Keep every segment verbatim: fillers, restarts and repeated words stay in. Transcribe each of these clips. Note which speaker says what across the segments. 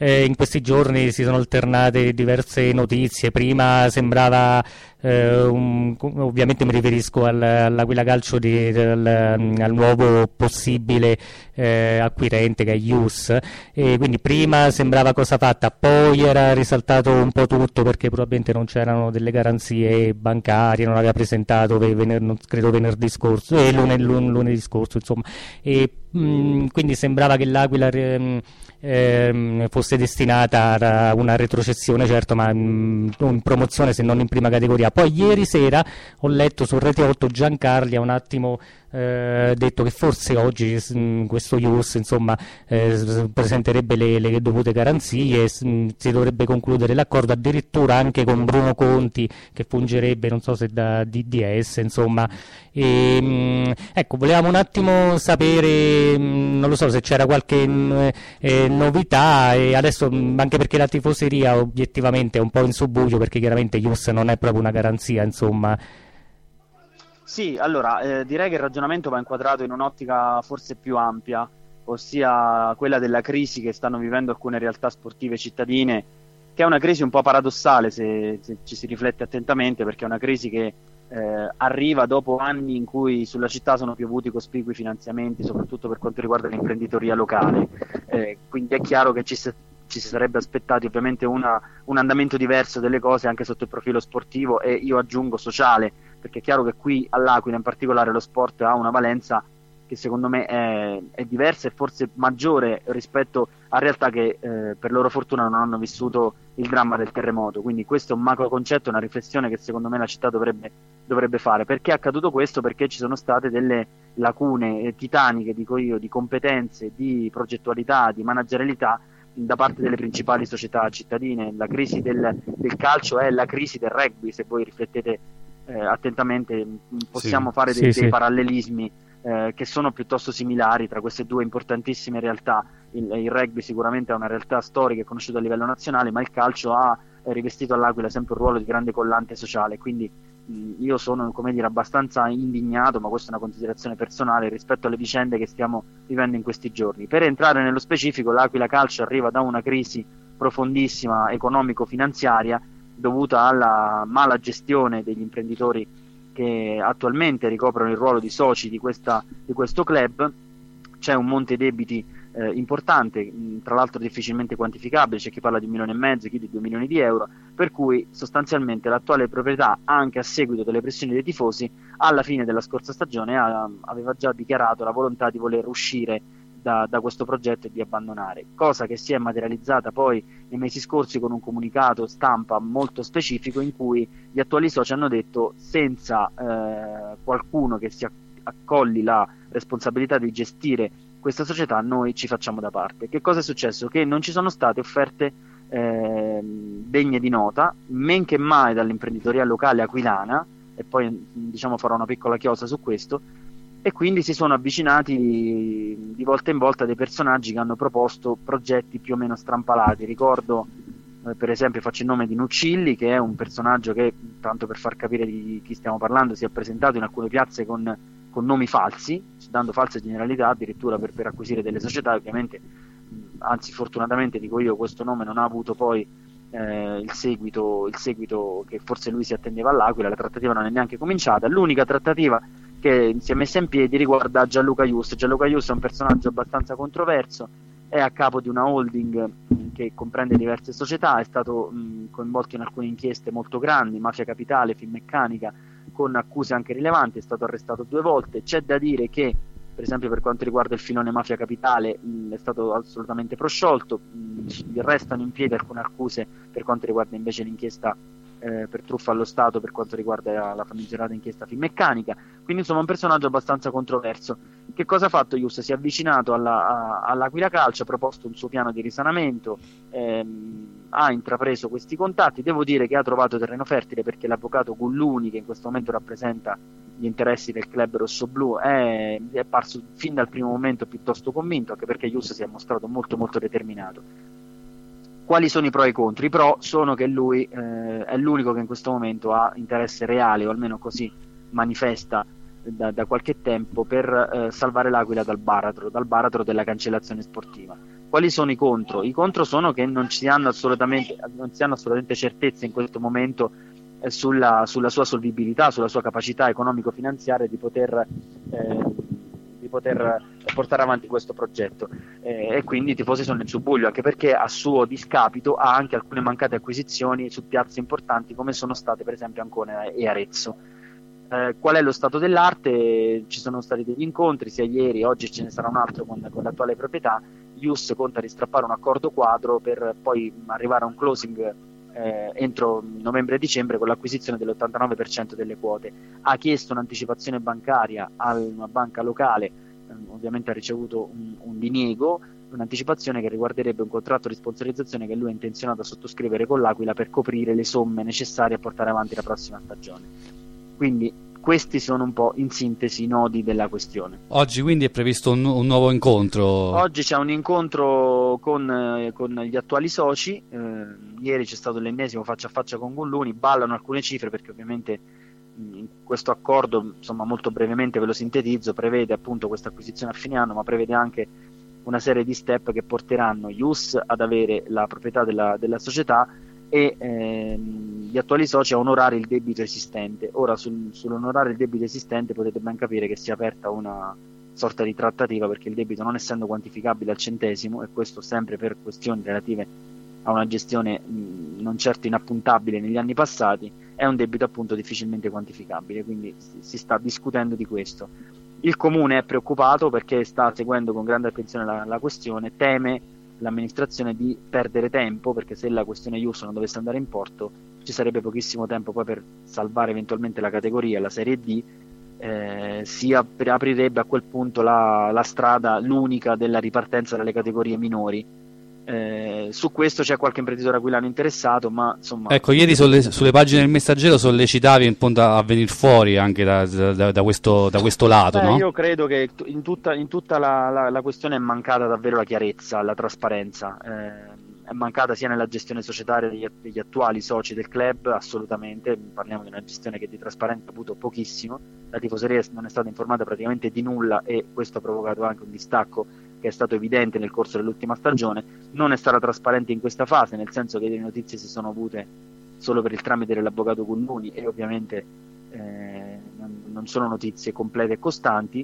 Speaker 1: Eh, in questi giorni si sono alternate diverse notizie. Prima sembrava, eh, un- ovviamente mi riferisco al- all'Aquila Calcio, di- del- al nuovo possibile eh, acquirente che è Ius. E quindi prima sembrava cosa fatta, poi era risaltato un po' tutto perché probabilmente non c'erano delle garanzie bancarie, non aveva presentato ve- vener- non- credo venerdì scorso, eh, lunedì, lunedì scorso, insomma. E mh, quindi sembrava che l'Aquila ehm, ehm, fosse destinata a una retrocessione, certo, ma mh, in promozione se non in prima categoria. Poi ieri sera ho letto su Rete otto Giancarli ha un attimo eh, detto che forse oggi mh, questo Ius insomma eh, s- presenterebbe le, le dovute garanzie, s- mh, si dovrebbe concludere l'accordo addirittura anche con Bruno Conti che fungerebbe non so se da D D S, insomma. E, mh, ecco, volevamo un attimo sapere, mh, non lo so se c'era qualche mh, eh, novità, e adesso mh, anche perché la tifoseria obiettivamente è un po' in subbuglio perché chiaramente Ius non è proprio una garanzia, insomma.
Speaker 2: Sì, allora eh, direi che il ragionamento va inquadrato in un'ottica forse più ampia, ossia quella della crisi che stanno vivendo alcune realtà sportive cittadine, che è una crisi un po' paradossale se, se ci si riflette attentamente, perché è una crisi che eh, arriva dopo anni in cui sulla città sono piovuti cospicui finanziamenti, soprattutto per quanto riguarda l'imprenditoria locale. Eh, quindi è chiaro che ci, si- ci si sarebbe aspettati ovviamente una- un andamento diverso delle cose anche sotto il profilo sportivo e io aggiungo sociale, perché è chiaro che qui all'Aquila in particolare lo sport ha una valenza che secondo me è, è diversa e forse maggiore rispetto a realtà che eh, per loro fortuna non hanno vissuto il dramma del terremoto. Quindi questo è un macro concetto, una riflessione che secondo me la città dovrebbe, dovrebbe fare. Perché è accaduto questo? Perché ci sono state delle lacune eh, titaniche, dico io, di competenze, di progettualità, di managerialità da parte delle principali società cittadine. La crisi del, del calcio è la crisi del rugby, se voi riflettete eh, attentamente
Speaker 3: Sì.
Speaker 2: possiamo fare dei,
Speaker 1: Sì,
Speaker 2: dei
Speaker 1: sì.
Speaker 2: parallelismi eh, che sono piuttosto similari tra queste due importantissime realtà. Il, il rugby sicuramente è una realtà storica e conosciuta a livello nazionale, ma il calcio ha eh, rivestito all'Aquila sempre un ruolo di grande collante sociale, quindi mh, io sono, come dire, abbastanza indignato, ma questa è una considerazione personale rispetto alle vicende che stiamo vivendo in questi giorni. Per entrare nello specifico, l'Aquila Calcio arriva da una crisi profondissima economico-finanziaria dovuta alla mala gestione degli imprenditori che attualmente ricoprono il ruolo di soci di, questa, di questo club. C'è un monte debiti eh, importante, mh, tra l'altro difficilmente quantificabile, c'è chi parla di un milione e mezzo, chi di due milioni di euro, per cui sostanzialmente l'attuale proprietà, anche a seguito delle pressioni dei tifosi, alla fine della scorsa stagione ha, aveva già dichiarato la volontà di voler uscire da, da questo progetto e di abbandonare, cosa che si è materializzata poi nei mesi scorsi con un comunicato stampa molto specifico in cui gli attuali soci hanno detto senza eh, qualcuno che si accolli la responsabilità di gestire questa società noi ci facciamo da parte. Che cosa è successo? Che non ci sono state offerte eh, degne di nota, men che mai dall'imprenditoria locale aquilana, e poi diciamo farò una piccola chiosa su questo, e quindi si sono avvicinati di volta in volta dei personaggi che hanno proposto progetti più o meno strampalati. Ricordo eh, per esempio, faccio il nome di Nuccilli, che è un personaggio che, tanto per far capire di chi stiamo parlando, si è presentato in alcune piazze con, con nomi falsi, dando false generalità addirittura per, per acquisire delle società. Ovviamente, mh, anzi fortunatamente dico io, questo nome non ha avuto poi eh, il seguito, il seguito che forse lui si attendeva all'Aquila. La trattativa non è neanche cominciata. L'unica trattativa che si è messa in piedi riguarda Gianluca Ius. Gianluca Ius è un personaggio abbastanza controverso, è a capo di una holding mh, che comprende diverse società, è stato mh, coinvolto in alcune inchieste molto grandi, Mafia Capitale, Finmeccanica, con accuse anche rilevanti, è stato arrestato due volte. C'è da dire che, per esempio per quanto riguarda il filone Mafia Capitale, mh, è stato assolutamente prosciolto, mh, restano in piedi alcune accuse per quanto riguarda invece l'inchiesta eh, per truffa allo Stato, per quanto riguarda la famigerata inchiesta Finmeccanica. Quindi insomma un personaggio abbastanza controverso. Che cosa ha fatto Ius? Si è avvicinato alla, a, all'Aquila Calcio, ha proposto un suo piano di risanamento, ehm, ha intrapreso questi contatti. Devo dire che ha trovato terreno fertile, perché l'avvocato Gulluni, che in questo momento rappresenta gli interessi del club rossoblu, è, è parso fin dal primo momento piuttosto convinto, anche perché Ius si è mostrato molto molto determinato. Quali sono i pro e i contro? I pro sono che lui eh, è l'unico che in questo momento ha interesse reale, o almeno così manifesta da, da qualche tempo, per eh, salvare l'Aquila dal baratro, dal baratro della cancellazione sportiva. Quali sono i contro? I contro sono che non ci hanno assolutamente, non si hanno assolutamente certezze in questo momento eh, sulla, sulla sua solvibilità, sulla sua capacità economico-finanziaria di poter, eh, di poter portare avanti questo progetto, eh, e quindi i tifosi sono nel subbuglio, anche perché a suo discapito ha anche alcune mancate acquisizioni su piazze importanti come sono state per esempio Ancona e Arezzo. Eh, qual è lo stato dell'arte? Ci sono stati degli incontri sia ieri, oggi ce ne sarà un altro con, con l'attuale proprietà. Ius conta di strappare un accordo quadro per poi arrivare a un closing eh, entro novembre e dicembre con l'acquisizione dell'ottantanove per cento delle quote. Ha chiesto un'anticipazione bancaria a una banca locale, eh, ovviamente ha ricevuto un, un diniego, un'anticipazione che riguarderebbe un contratto di sponsorizzazione che lui è intenzionato a sottoscrivere con l'Aquila per coprire le somme necessarie a portare avanti la prossima stagione. Quindi questi sono un po' in sintesi i nodi della questione.
Speaker 3: Oggi quindi è previsto un, un nuovo incontro?
Speaker 2: Oggi c'è un incontro con, eh, con gli attuali soci, eh, ieri c'è stato l'ennesimo faccia a faccia con Gulluni, ballano alcune cifre perché ovviamente mh, questo accordo, insomma molto brevemente ve lo sintetizzo, prevede appunto questa acquisizione a fine anno, ma prevede anche una serie di step che porteranno Ius ad avere la proprietà della, della società e ehm, gli attuali soci a onorare il debito esistente. Ora sul, sull'onorare il debito esistente potete ben capire che si è aperta una sorta di trattativa, perché il debito, non essendo quantificabile al centesimo, e questo sempre per questioni relative a una gestione mh, non certo inappuntabile negli anni passati, è un debito appunto difficilmente quantificabile, quindi si, si sta discutendo di questo. Il comune è preoccupato perché sta seguendo con grande attenzione la, la questione, teme l'amministrazione di perdere tempo, perché se la questione Ius non dovesse andare in porto ci sarebbe pochissimo tempo poi per salvare eventualmente la categoria, la Serie D, eh, si ap- aprirebbe a quel punto la, la strada, l'unica della ripartenza dalle categorie minori. Eh, su questo c'è qualche imprenditore aquilano interessato, ma insomma...
Speaker 3: Ecco, ieri sulle, sulle pagine del Messaggero sollecitavi appunto a venire fuori anche da, da, da, questo, da questo lato,
Speaker 2: Beh,
Speaker 3: no?
Speaker 2: Io credo che in tutta, in tutta la, la, la questione è mancata davvero la chiarezza, la trasparenza, eh, è mancata sia nella gestione societaria degli, degli attuali soci del club, assolutamente, parliamo di una gestione che di trasparenza ha avuto pochissimo, la tifoseria non è stata informata praticamente di nulla e questo ha provocato anche un distacco che è stato evidente nel corso dell'ultima stagione. Non è stata trasparente in questa fase, nel senso che le notizie si sono avute solo per il tramite dell'avvocato Gulluni e ovviamente eh, non, non sono notizie complete e costanti,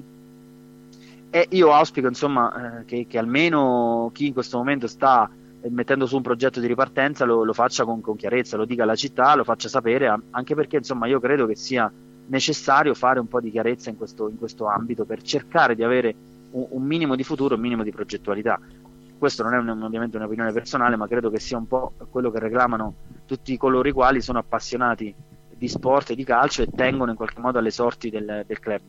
Speaker 2: e io auspico insomma eh, che, che almeno chi in questo momento sta eh, mettendo su un progetto di ripartenza lo, lo faccia con, con chiarezza, lo dica alla città, lo faccia sapere, anche perché insomma io credo che sia necessario fare un po' di chiarezza in questo, in questo ambito per cercare di avere un, un minimo di futuro, un minimo di progettualità. Questo non è un, ovviamente un'opinione personale, ma credo che sia un po' quello che reclamano tutti coloro i quali sono appassionati di sport e di calcio e tengono in qualche modo alle sorti del, del club.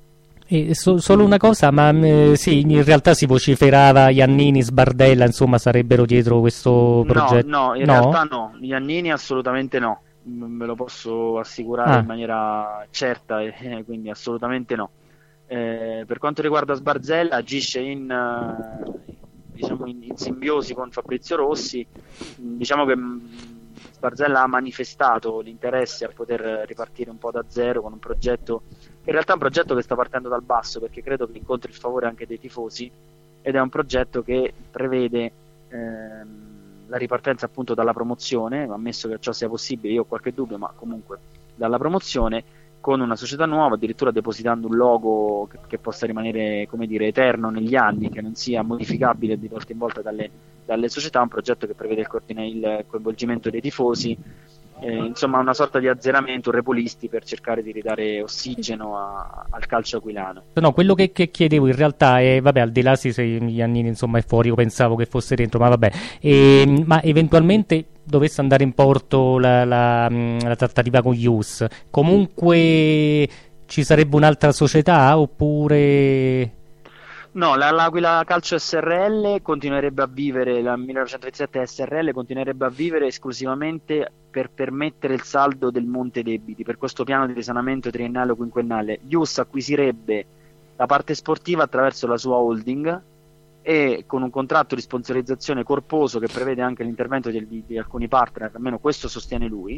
Speaker 1: E so, solo una cosa, ma eh, sì, in realtà si vociferava Iannini, Sbardella, insomma sarebbero dietro questo progetto?
Speaker 2: No, no, in
Speaker 1: no?
Speaker 2: realtà no, Iannini assolutamente no, me lo posso assicurare
Speaker 1: ah.
Speaker 2: in maniera certa, eh, quindi assolutamente no. Eh, per quanto riguarda Sbarzella, agisce in, uh, diciamo in, in simbiosi con Fabrizio Rossi. Diciamo che mh, Sbarzella ha manifestato l'interesse a poter ripartire un po' da zero con un progetto, in realtà è un progetto che sta partendo dal basso, perché credo che incontri il favore anche dei tifosi, ed è un progetto che prevede ehm, la ripartenza appunto dalla promozione, ammesso che ciò sia possibile, io ho qualche dubbio, ma comunque dalla promozione, con una società nuova, addirittura depositando un logo che, che possa rimanere, come dire, eterno negli anni, che non sia modificabile di volta in volta dalle, dalle società, un progetto che prevede il, coordina- il coinvolgimento dei tifosi, eh, insomma una sorta di azzeramento, un repulisti per cercare di ridare ossigeno a, al calcio aquilano.
Speaker 1: No, quello che, che chiedevo in realtà è, vabbè, al di là se Iannini insomma è fuori, io pensavo che fosse dentro, ma vabbè, e, ma eventualmente dovesse andare in porto la, la, la trattativa con Ius, comunque ci sarebbe un'altra società oppure...
Speaker 2: No, la, l'Aquila Calcio S R L continuerebbe a vivere, la millenovecentoventisette S R L continuerebbe a vivere esclusivamente per permettere il saldo del monte debiti, per questo piano di risanamento triennale o quinquennale. Ius acquisirebbe la parte sportiva attraverso la sua holding e con un contratto di sponsorizzazione corposo che prevede anche l'intervento di, di, di alcuni partner, almeno questo sostiene lui,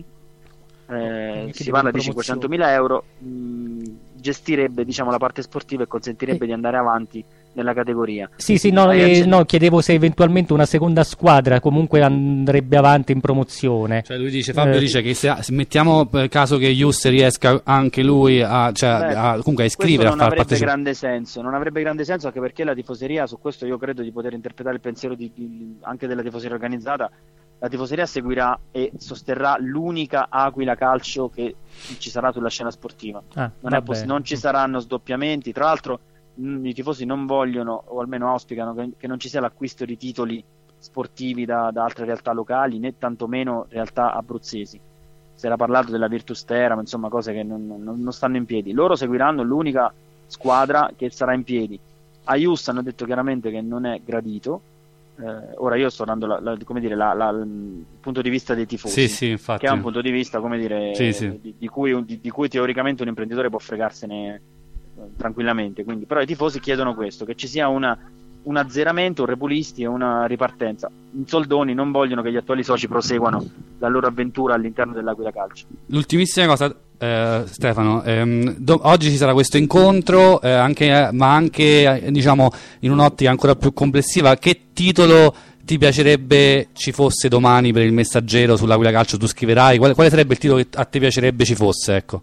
Speaker 2: eh, si parla di cinquecentomila euro, mh, gestirebbe diciamo la parte sportiva e consentirebbe e... di andare avanti nella categoria.
Speaker 1: Sì, sì, no, eh, no, chiedevo se eventualmente una seconda squadra comunque andrebbe avanti in promozione.
Speaker 3: Cioè lui dice, Fabio eh, dice che se, se mettiamo per caso che Jus riesca anche lui a, cioè,
Speaker 2: beh,
Speaker 3: a comunque a iscrivere,
Speaker 2: a
Speaker 3: far
Speaker 2: partecipare. Non avrebbe grande senso, non avrebbe grande senso anche perché la tifoseria, su questo io credo di poter interpretare il pensiero di, di, anche della tifoseria organizzata. La tifoseria seguirà e sosterrà l'unica Aquila Calcio che ci sarà sulla scena sportiva. Ah, non, è poss- non ci saranno sdoppiamenti, tra l'altro mh, i tifosi non vogliono, o almeno auspicano, che, che non ci sia l'acquisto di titoli sportivi da, da altre realtà locali, né tantomeno realtà abruzzesi. Si era parlato della Virtus Terra, ma insomma cose che non, non, non stanno in piedi. Loro seguiranno l'unica squadra che sarà in piedi. A Ius hanno detto chiaramente che non è gradito. Eh, ora io sto dando la, la, come dire, la, la, il punto di vista dei tifosi,
Speaker 3: sì, sì, infatti.
Speaker 2: Che è un punto di vista, come dire,
Speaker 3: sì, sì.
Speaker 2: Di, di, cui, di, di cui teoricamente un imprenditore può fregarsene eh, tranquillamente. Quindi, però i tifosi chiedono questo, che ci sia una, un azzeramento, un repulisti e una ripartenza. In soldoni non vogliono che gli attuali soci proseguano la loro avventura all'interno dell'Aquila Calcio.
Speaker 3: L'ultimissima cosa, eh, Stefano, ehm, do- oggi ci sarà questo incontro, eh, anche, eh, ma anche eh, diciamo in un'ottica ancora più complessiva. Che titolo ti piacerebbe ci fosse domani per il Messaggero sull'Aquila Calcio? Tu scriverai, quale, quale sarebbe il titolo che a te piacerebbe ci fosse? Ecco.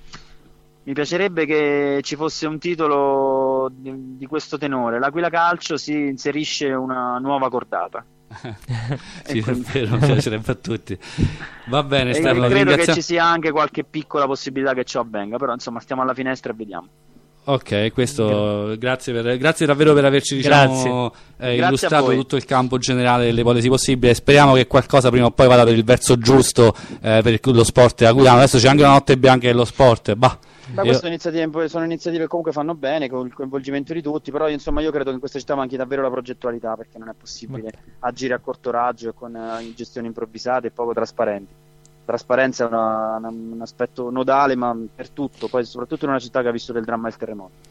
Speaker 2: Mi piacerebbe che ci fosse un titolo di, di questo tenore: l'Aquila Calcio si inserisce una nuova cordata.
Speaker 3: Sì, quindi... è vero, piacerebbe a tutti. Va bene, Stefano,
Speaker 2: credo
Speaker 3: ringrazia...
Speaker 2: che ci sia anche qualche piccola possibilità che ciò avvenga, però insomma stiamo alla finestra e vediamo.
Speaker 3: Ok, questo grazie, per, grazie davvero per averci diciamo, eh, illustrato tutto il campo generale delle ipotesi possibili. Speriamo che qualcosa prima o poi vada per il verso giusto eh, per lo sport aquilano. Adesso c'è anche una notte bianca dello sport. Bah,
Speaker 2: Ma queste iniziative sono iniziative che comunque fanno bene con il coinvolgimento di tutti, però insomma io credo che in questa città manchi davvero la progettualità, perché non è possibile agire a corto raggio e con uh, gestioni improvvisate e poco trasparenti. Trasparenza è una, una, un aspetto nodale, ma per tutto, poi soprattutto in una città che ha vissuto il dramma del terremoto.